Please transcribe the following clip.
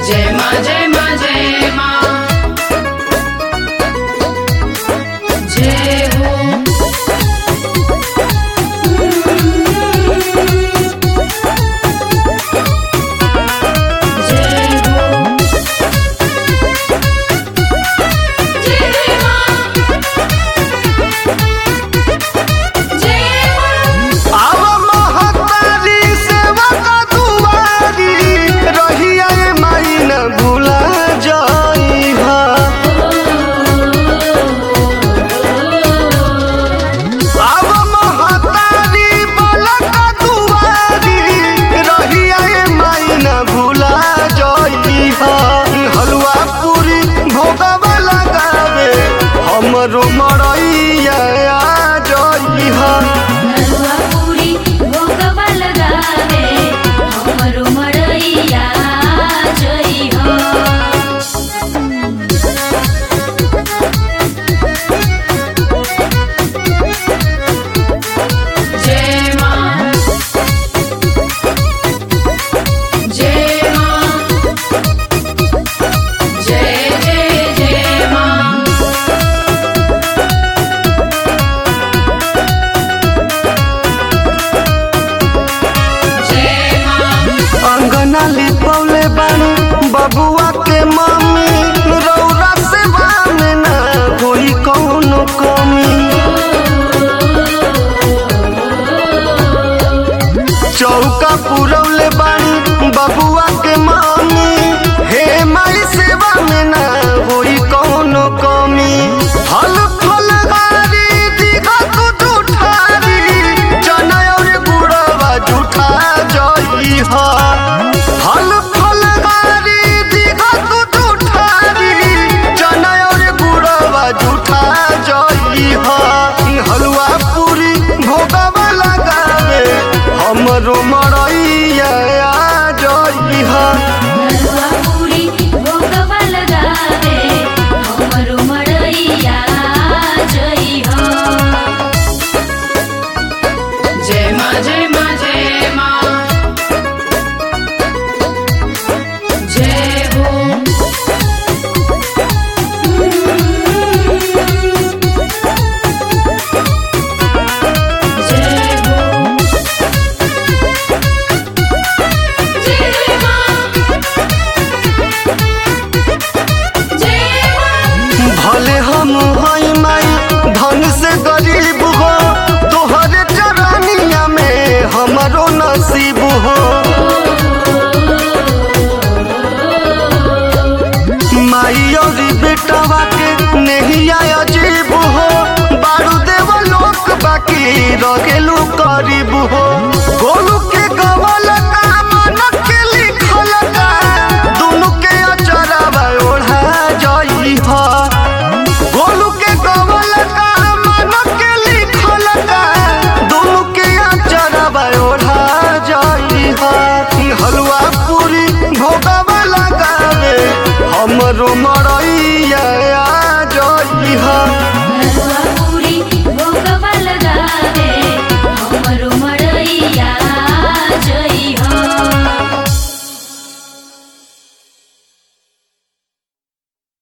जय माँ जय माँ जय माँ जय हो। हमरो मरैया जई हा हलवा पूरी भोगवा लगावे हमरो मरैया जई हो। जय माँ जय माँ जय जय जय माँ। अंगना लिपौले बानी बबुआ के मम्मी रौरा से बाने ना कोई कौनो कमी। चौका पुरौले बानी बबुआ के मम्मी हे माई सेवा में ना कोई कौनो कमी। फल फल गारी दिखा तू जुठारी चना और गुड़वा जुठा जई हा फल फल गारी दिखा तू जुठारी चना और गुड़वा जुठा जई हा हलवा पूरी भोगवा लगावे हमरो मरैया जई हा हलवा पूरी भोगवा लगावे हमरो मरैया जई हो। जय माँ जय माँ जय माँ जय हो। जय हो। जय माँ जय माँ। भले हम हई माई धन से गरीब हो तोहरे चरनिया में हमरो नसीब हो। माई और बेटवा के नहिया अजीब हो बारू देव लोक बाकी रगेलू करीब हो। गोलू के गवल का मन के लिखल का दुनु के अचरवा ओढ़ा जई हा गोलू के गवल का मन के लिखल का दुनु के अचरवा ओढ़ा जई हा हलवा पूरी भोगवा लगावे हमरो मरैया जई हा।